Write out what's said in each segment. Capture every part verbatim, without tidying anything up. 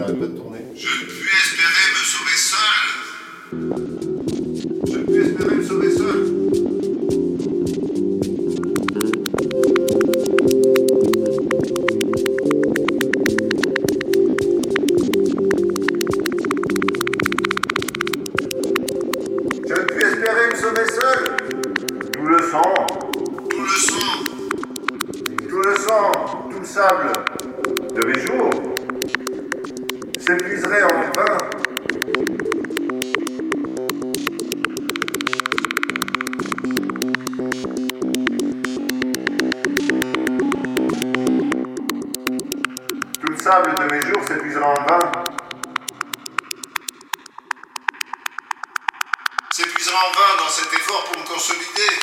n'arrête pas de tourner. Je ne puis espérer me sauver seul. Je ne puis espérer me sauver seul. Je ne puis espérer me sauver seul. Tout le sang. Tout le sang. Tout le sang. Tout le sable de mes jours s'épuiserait en vain. Tout le sable de mes jours s'épuiserait en vain. S'épuisera en vain dans cet effort pour me consolider.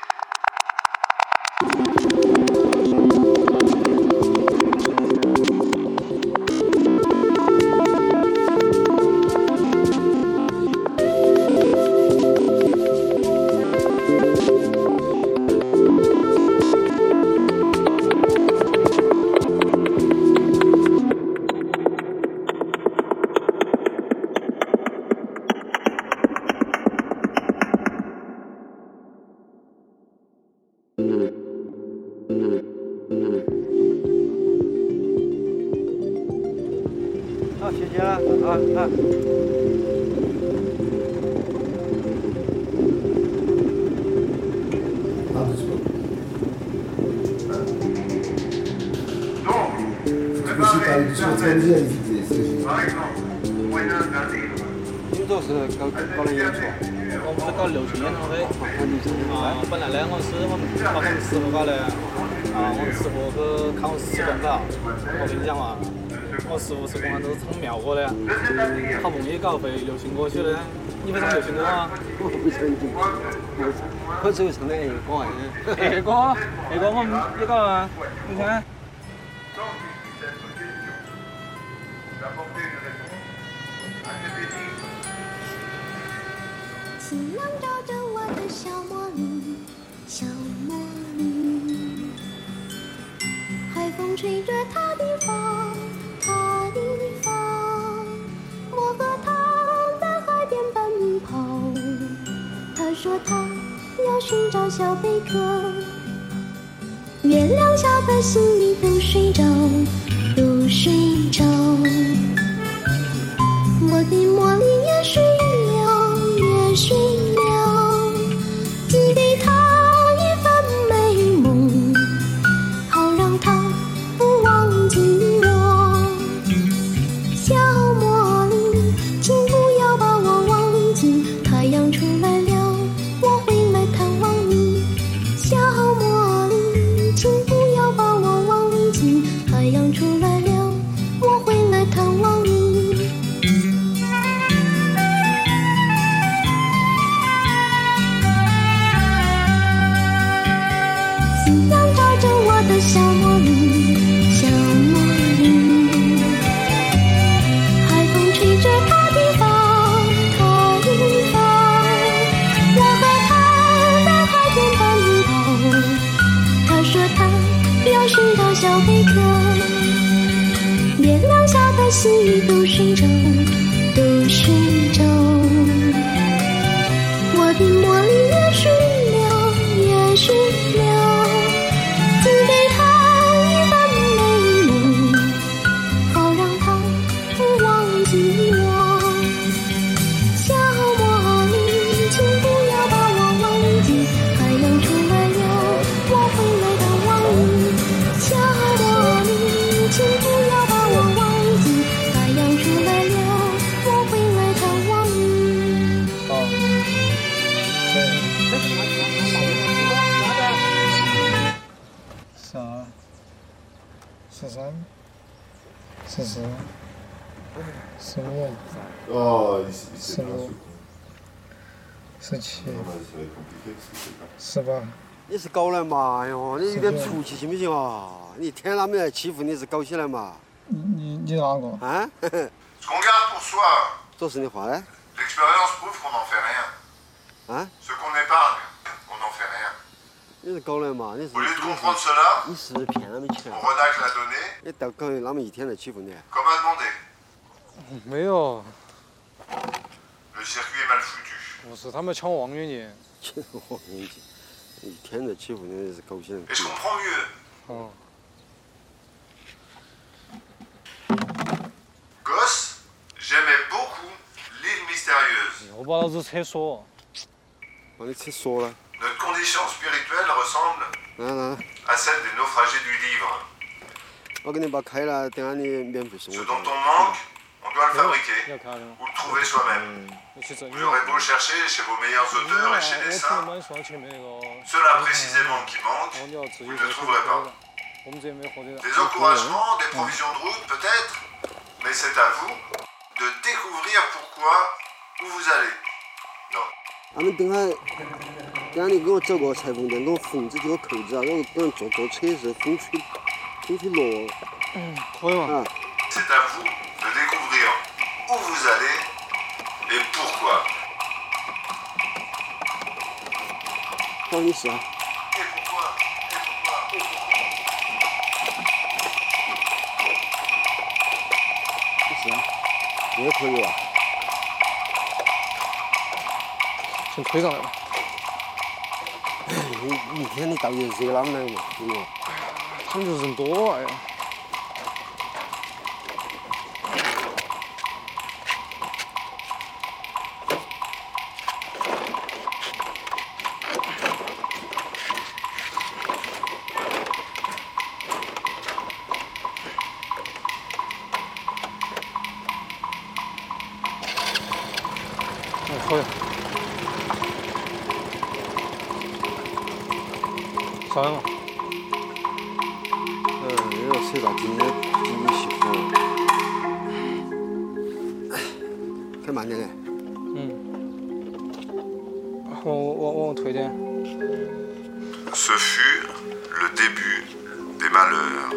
好，谢谢了，啊啊。 工作是搞搞了演出，我们是搞流行演唱会。啊，本来呢，我是我们把我们师傅搞的，啊，我们师傅去看我试动稿。我跟你讲嘛，我师傅是公安都是唱庙歌的，好不容易搞回流行歌曲的。你会唱流行歌吗？ 我不唱，我只会唱那儿歌啊。 儿歌，儿歌我们也搞啊，你看。 夕阳照着我的小茉莉，小茉莉，海风吹着她的发，她的发，我和她在海边奔跑，她说她要寻找小贝壳，月亮下的心里都睡着，都睡着，我的茉莉也睡了，也睡了，寄给她一份美梦，好让她不忘记我。小茉莉，请不要把我忘记，太阳出来了，我会来探望你。小茉莉，请不要把我忘记，太阳出来了，我会来探望你。夕阳照着我的小茉莉，小茉莉，海风吹着她的发，她的发，我和她在海边奔跑，她说她要寻找小贝壳，月亮下的细雨都睡着，都睡着，我的茉莉也睡了，也睡了，寄给她一份美梦，好让她不忘记我。小茉莉，请不要把我忘记，太阳出来了，我会来探望你。小茉莉，请不要把我忘记，太阳出来了，我会来探望你。 好。 十二、十三、十四、十五、 Oh, il, il s'est 十 bien 六、 soutenu. 十七、 Non, mais ça va être compliqué parce que c'est pas. 十八。 你是狗人嘛？哎呦，你有点出息行不行啊？你一天他们来欺负你是狗起来嘛？ 你你你哪个？ 啊？ Ce qu'on garde pour soi, 这是你话的 l'expérience prouve qu'on n'en fait rien. 啊？ Ce qu'on épargne, on n'en fait rien. 你是狗人嘛？你是 Au lieu de 你 comprendre 是 cela, 你是骗他们钱 on，renacle la donnée 你逗狗人他们一天来欺负你。 comme a demandé. 没有， Le circuit est mal foutu. 不是他们抢望远镜。 这我跟你讲，一天在欺负你是狗血。 Et je comprends mieux. 哦， Gosse, j'aimais beaucoup l'île mystérieuse. 又把老子扯锁。 把你扯锁了。 Notre condition spirituelle ressemble 来来， à celle des naufragés du livre. 我给你把开了，等下你免费送 Ce 我。 dont on manque, on doit le 要 fabriquer 看了， ou le trouver soi-même. 你去整。 Vous aurez beau le chercher chez vos meilleurs 我 auteurs et chez 我 les 听 saints, 满双前面那个， ceux-là précisément qui manquent, 哦，你要自己 vous 再 ne 去 trouverez 找 pas. 的。我们这边没火车站。 Des encouragements, des provisions de route peut-être, mais c'est à vous de découvrir pourquoi, où vous allez. Non. 俺们等下，等下你给我找个裁缝店，给我缝这几个扣子啊，我等下坐坐车时风吹，风吹落。 嗯，可以吗？ 啊， C'est à vous de découvrir où vous allez et pourquoi. 帮你试啊。 Et pourquoi Et pourquoi Et pourquoi 你试啊，这也可以吧？ 先推上来吧。 你一天你到底惹他们来嘛？对吧？ 他们就是人多哎呀。 可以。上来嘛。 嗯，这个车道今天今天熄火。开慢点嘞。 嗯。我我我推荐。 Ce fut le début des malheurs.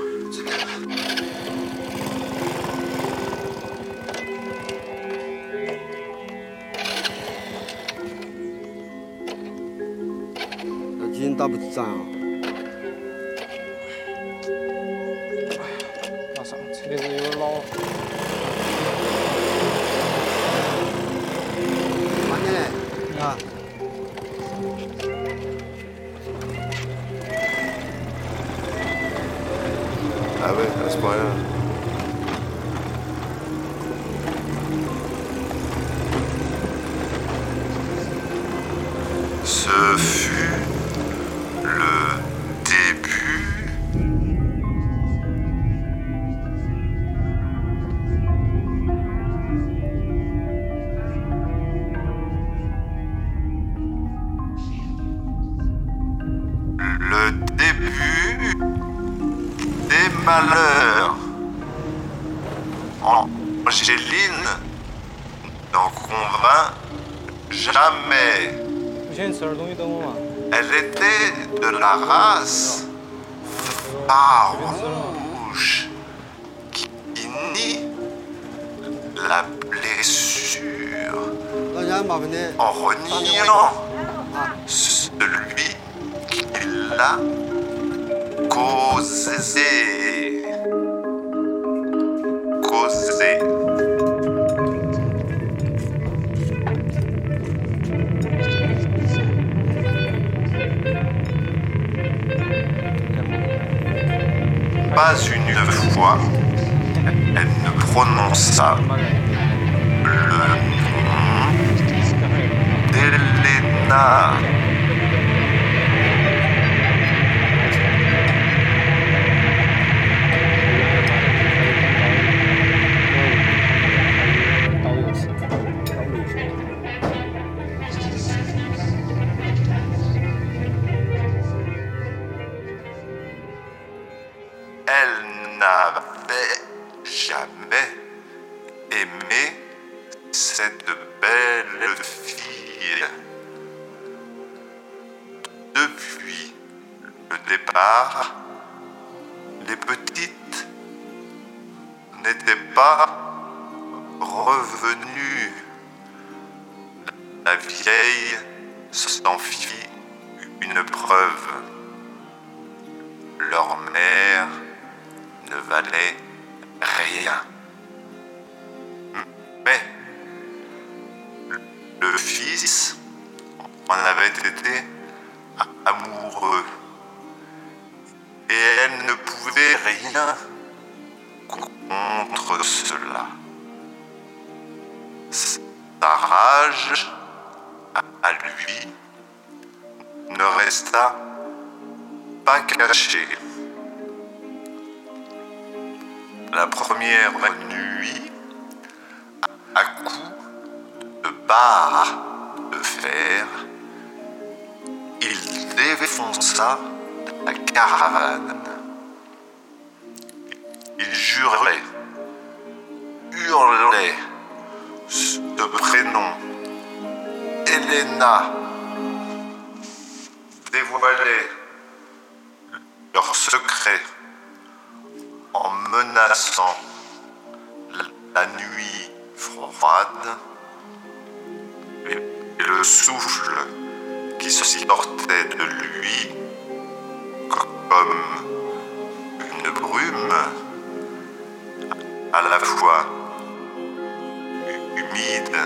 那今天打不涨啊？ 马上，车子有点老。 慢点嘞，啊。 Ah ouais, à ce point-là. Ce fut le début le début des malheurs. Angéline n'en convainc jamais. 你先吃点东西等我嘛。 Elle était de la race farouche qui nie la blessure 老娘麻烦你。 en reniant celui qui l'a causé. Causé. Pas une fois, elle ne prononça le nom d'Elena. Elle n'avait jamais aimé cette belle fille. Depuis le départ, les petites n'étaient pas revenues. La vieille s'en fit une preuve. Leur mère ne valait rien. le fils en avait été amoureux et elle ne pouvait rien contre cela. Sa rage à lui ne resta pas cachée. La première nuit, à coups de barre de fer, il défonça la caravane. Il jurait, hurlait ce prénom, Elena, dévoilait leur secret en menaçant la nuit froide et le souffle qui sortait de lui comme une brume à la fois humide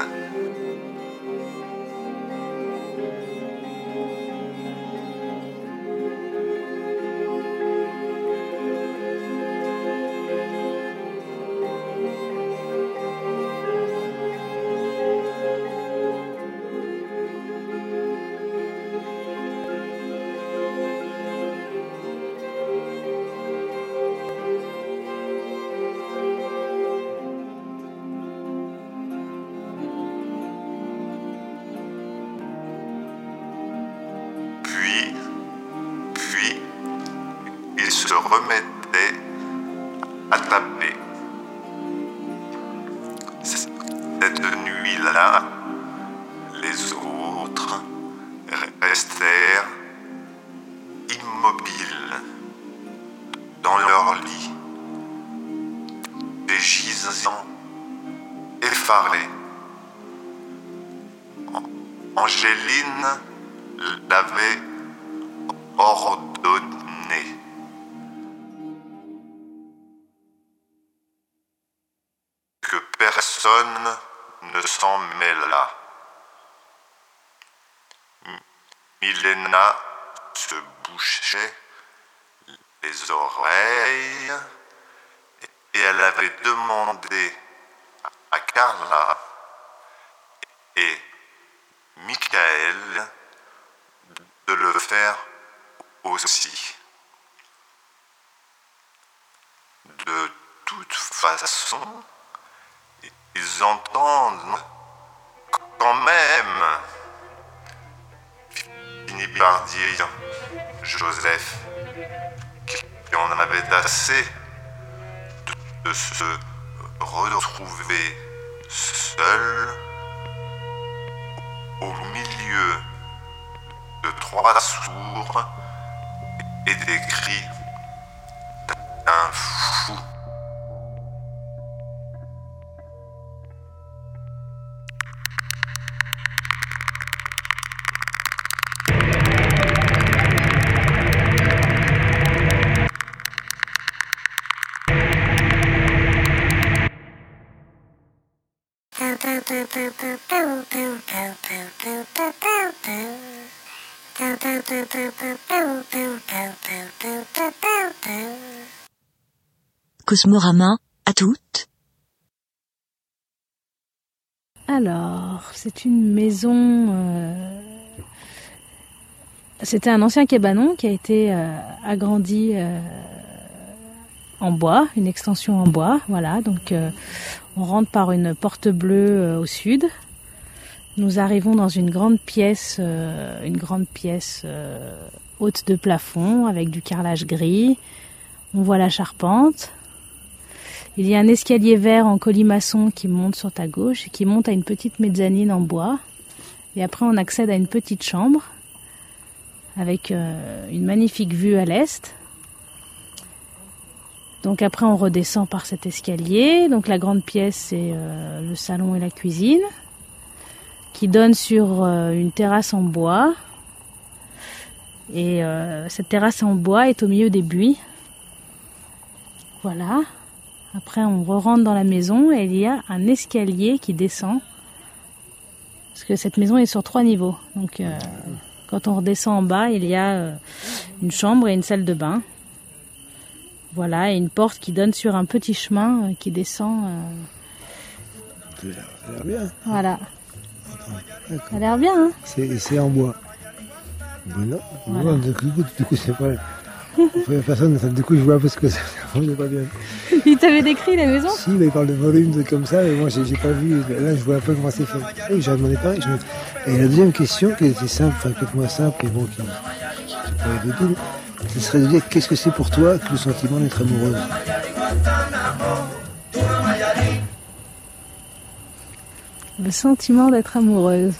se remettait à taper. Cette nuit-là, les autres restèrent immobiles dans leur lit, des gisants effarés. Angéline l'avait ordonné. Que personne ne s'en mêlât. Milena se bouchait les oreilles et elle avait demandé à Carla et Michael de le faire aussi. De toute façon, ils entendent quand même, finit par dire Joseph, qui en avait assez de, de se retrouver seul au milieu de trois sourds et des cris d'un fou. Cosmorama, à toutes. Alors, c'est une maison... Euh... C'était un ancien cabanon qui a été euh, agrandi euh, en bois, une extension en bois. Voilà, donc euh, on rentre par une porte bleue euh, au sud. Nous arrivons dans une grande pièce, euh, une grande pièce euh, haute de plafond avec du carrelage gris. On voit la charpente. Il y a un escalier vert en colimaçon qui monte sur ta gauche et qui monte à une petite mezzanine en bois. Et après, on accède à une petite chambre avec euh, une magnifique vue à l'est. Donc après, on redescend par cet escalier. Donc la grande pièce, c'est euh, le salon et la cuisine qui donnent sur euh, une terrasse en bois. Et euh, cette terrasse en bois est au milieu des buis. Voilà. Après, on re-rentre dans la maison et il y a un escalier qui descend Parce que cette maison est sur trois niveaux. Donc euh, quand on redescend en bas, il y a euh, une chambre et une salle de bain. Voilà, et une porte qui donne sur un petit chemin euh, qui descend. Euh... Ça a l'air bien. Voilà. Ça a l'air bien, hein. C'est, c'est en bois. Bon, non, voilà. Bon, du coup, du coup, c'est pas... Personne, du coup, je vois un peu ce que c'est. C'est pas bien. Il t'avait décrit la maison? Si, mais il parle de volume, de comme ça, mais moi, j'ai, j'ai pas vu. Là, je vois un peu comment c'est fait. Et j'en demandé pareil. Je... Et la deuxième question, qui était simple, enfin, peut-être moins simple, et bon, qui pourrait être utile, ce serait de dire qu'est-ce que c'est pour toi que le sentiment d'être amoureuse? Le sentiment d'être amoureuse.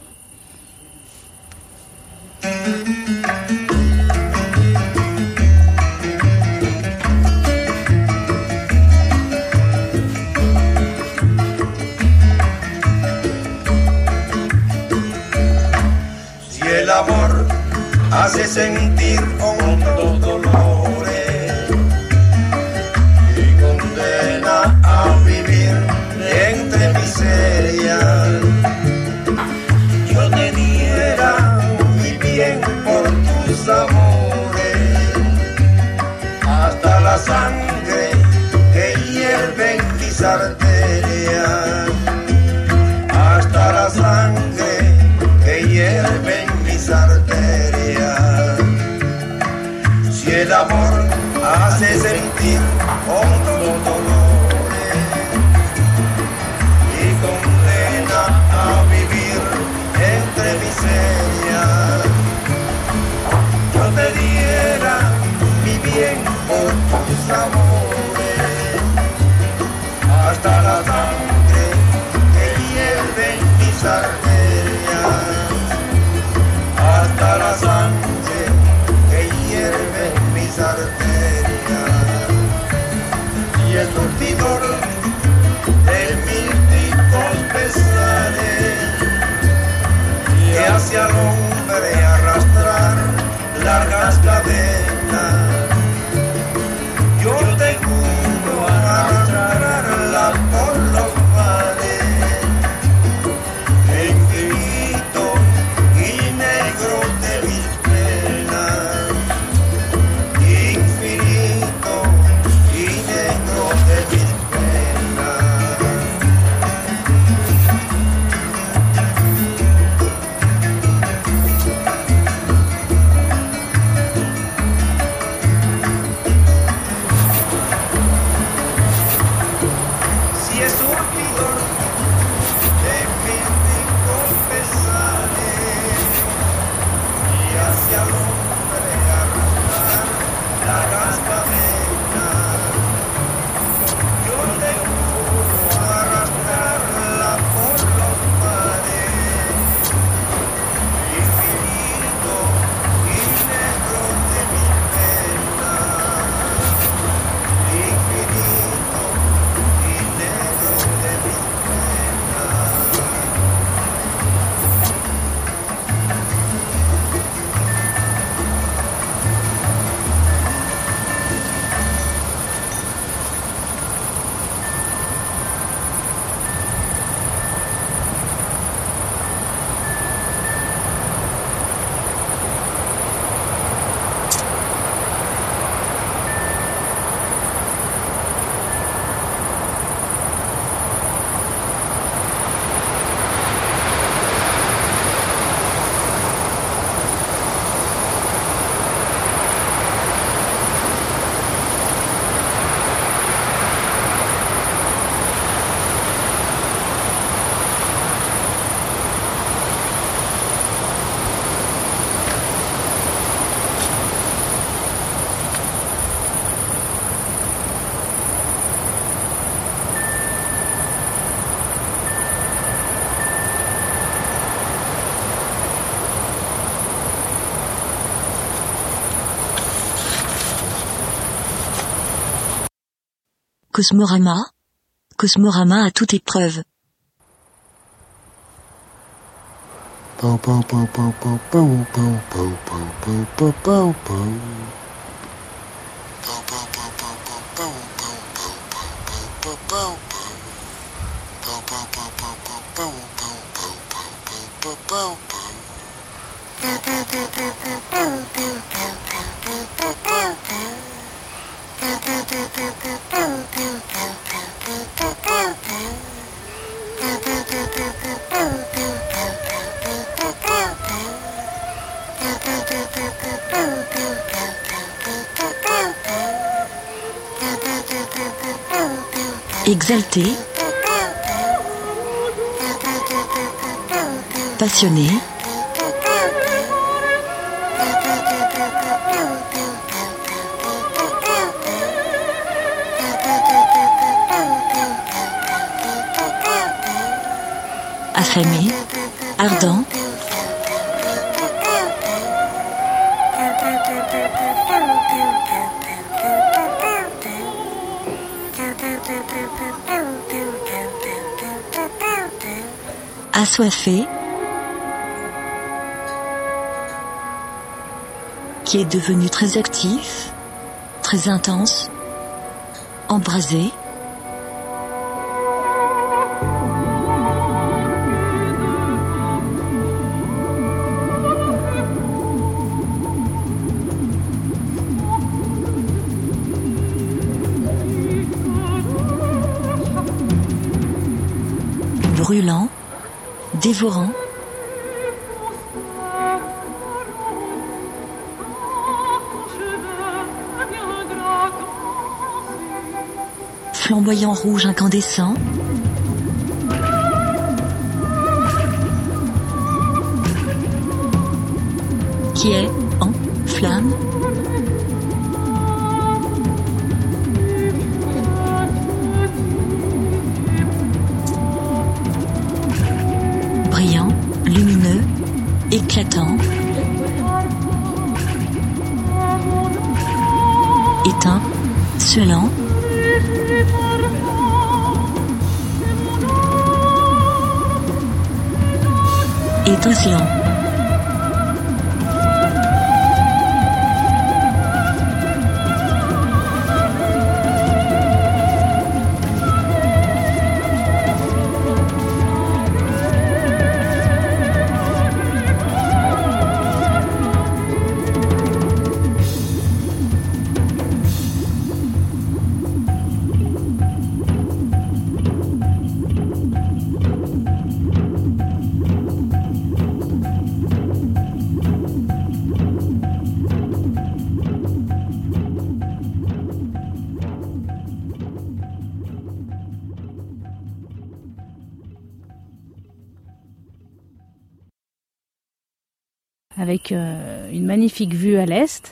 Si el amor hace sentir hondos dolores y condena a vivir entre miserias, yo te diera mi bien por tus amores, hasta la sangre que hierve en mis arterias, hasta la sangre que hierve en mis arterias. Si el amor hace sentir hondos dolores y condena a vivir entre miserias, yo te diera mi bien por tus amores, hasta la sangre que hierve en mis arterias, hasta la sangre que hierve en mis arterias. Y el surtidor de místicos pesares que hace al hombre arrastrar largas cadenas, yo te juro arrastrarla por los mares, infinito y negro de mis penas, infinito y negro de mis penas. Si es surtidor de místicos pesares y hacia el hombre arrastrar largas cadenas, yo te juro arrastrarla por los mares, infinito y negro de mis penas, infinito y negro de mis penas. Cosmorama. Cosmorama à toute épreuve. Pau, pau, pau, pau, pau, pau, pau, pau, pau, pau, pau, pau, pau. Pau, pau, pau, pau, pau, pau, pau, pau, pau, pau, pau, pau. Pau, pau, pau, pau, pau, pau, pau, pau, pau, pau, Exalté. Passionné. Affamé. Ardent. Assoiffé, qui est devenu très actif, très intense, embrasé. Brûlant, dévorant. Flamboyant rouge incandescent. Qui est en flamme. Brillant, lumineux, éclatant, éteint, suintant, étincelant. Avec euh, une magnifique vue à l'est.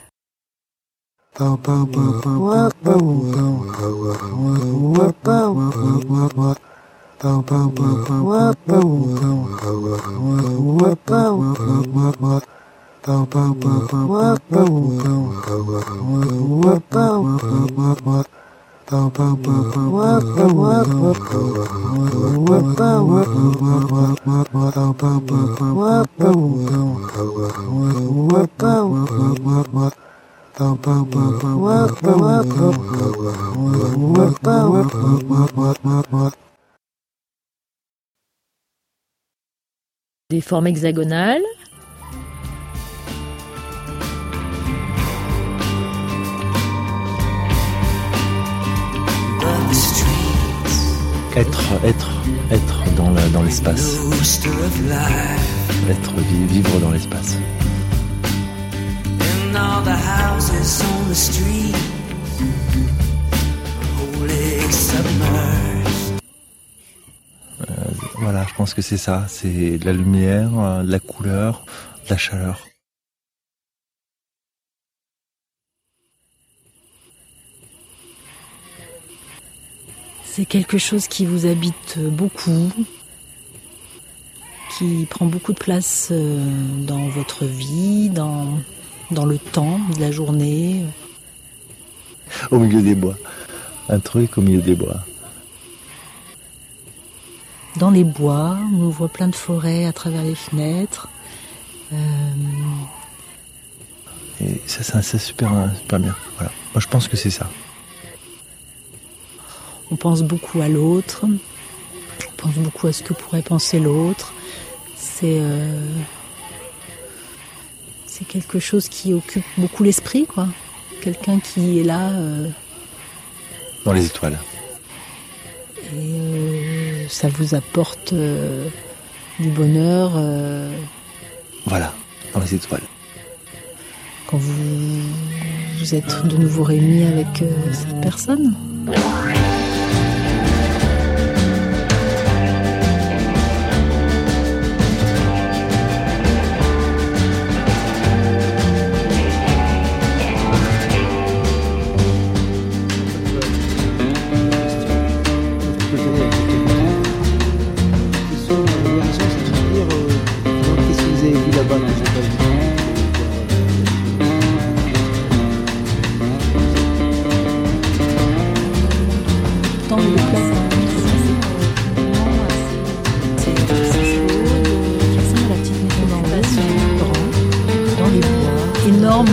Des formes hexagonales. Être, être, être dans, la, dans l'espace. Être, vivre dans l'espace. Euh, voilà, je pense que c'est ça. C'est de la lumière, de la couleur, de la chaleur. C'est quelque chose qui vous habite beaucoup, qui prend beaucoup de place dans votre vie, dans, dans le temps de la journée. Au milieu des bois. Un truc au milieu des bois. Dans les bois, on voit plein de forêts à travers les fenêtres. Euh... Et ça, c'est, c'est super, super bien. Voilà. Moi, je pense que c'est ça. On pense beaucoup à l'autre, on pense beaucoup à ce que pourrait penser l'autre. C'est, euh, c'est quelque chose qui occupe beaucoup l'esprit, quoi. Quelqu'un qui est là. Euh, dans les étoiles. Et euh, ça vous apporte euh, du bonheur. Euh, voilà, dans les étoiles. Quand vous, vous êtes de nouveau réunis avec euh, cette personne. immersion, l'immersion c'est de se dire euh, qu'est-ce que vous avez vu là-bas que j'ai pas vu. Dans le place, c'est la petite maison d'en haut, grand, dans les bois, énorme.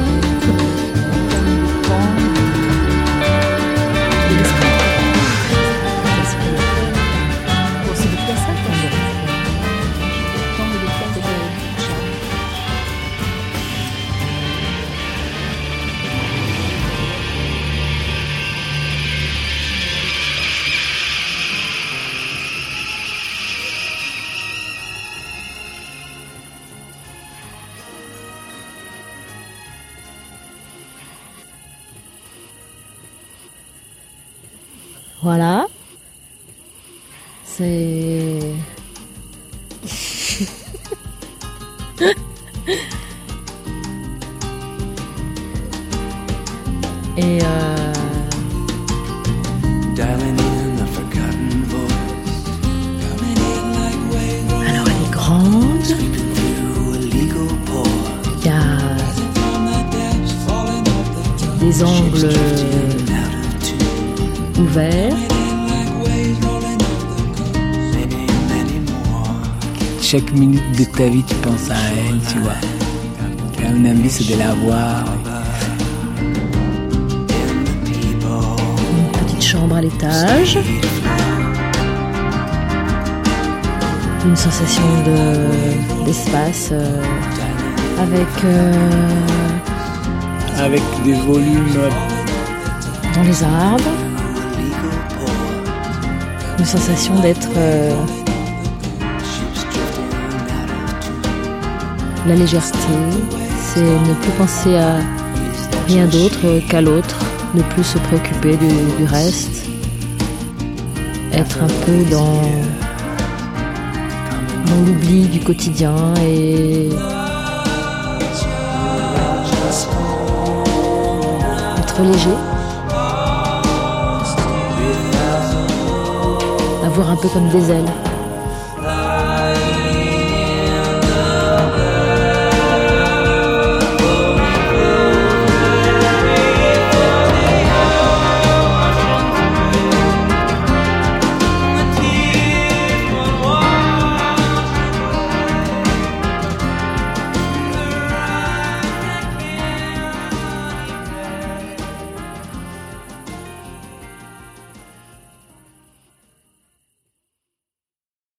Voilà. C'est... Et euh... alors elle est grande. Il y a des angles ouverts. Chaque minute de ta vie, tu penses à elle, tu vois. Tu as une envie, c'est de la voir. Une petite chambre à l'étage. Une sensation de, d'espace euh, avec... Euh, avec des volumes... dans les arbres. Une sensation d'être... Euh, la légèreté, c'est ne plus penser à rien d'autre qu'à l'autre, ne plus se préoccuper du, du reste, être un peu dans, dans l'oubli du quotidien et être léger, avoir un peu comme des ailes.